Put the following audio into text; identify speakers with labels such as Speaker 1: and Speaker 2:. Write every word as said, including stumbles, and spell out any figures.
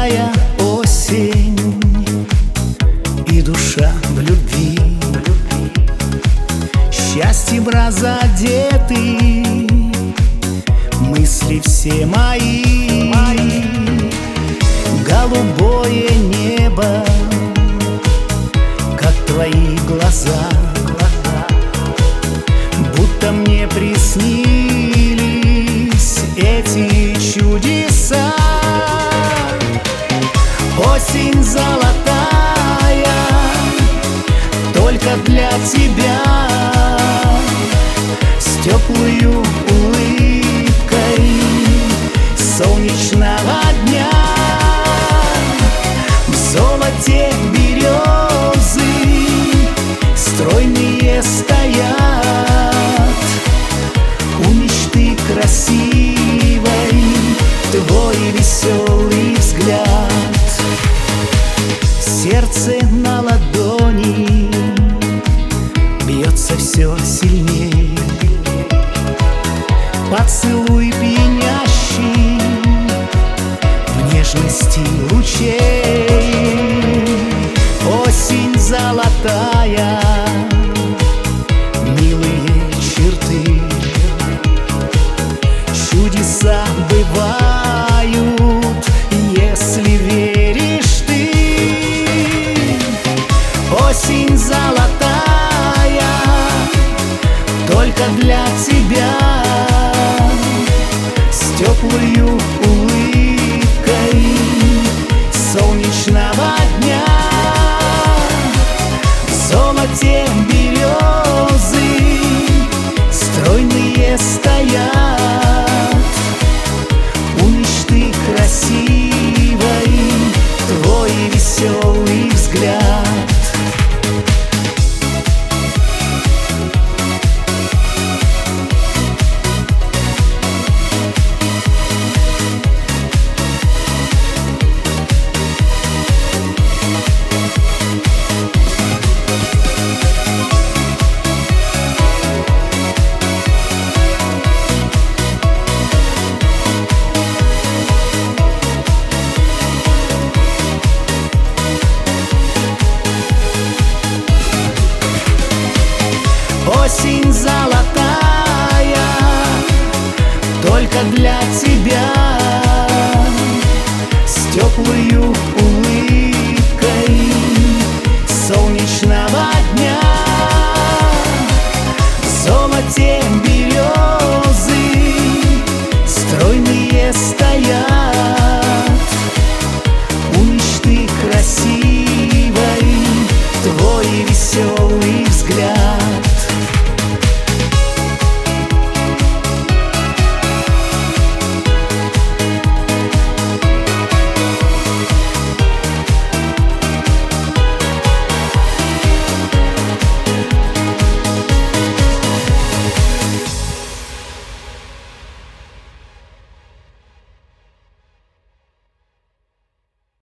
Speaker 1: золотая осень, и душа в любви, счастьем разодеты мысли все мои. Голубое небо, как твои глаза, будто мне приснились эти чудеса. Осень золотая, только для тебя, с теплою улыбкой солнечного дня. В золоте березы стройные стоят, у мечты красивой твой веселый взгляд. Сердце на ладони бьется все сильней, поцелуй пьянящий в нежности лучей. Осень золотая, милые черты, чудеса бывают, если веришь ты. Осень золотая, только для тебя, с теплою улыбкой солнечного дня. В золоте березы стройные стоят, у мечты красивой твой веселый взгляд. Осень золотая, только для тебя, с теплою улыбкой солнечного дня. В золоте березы стройные стоят,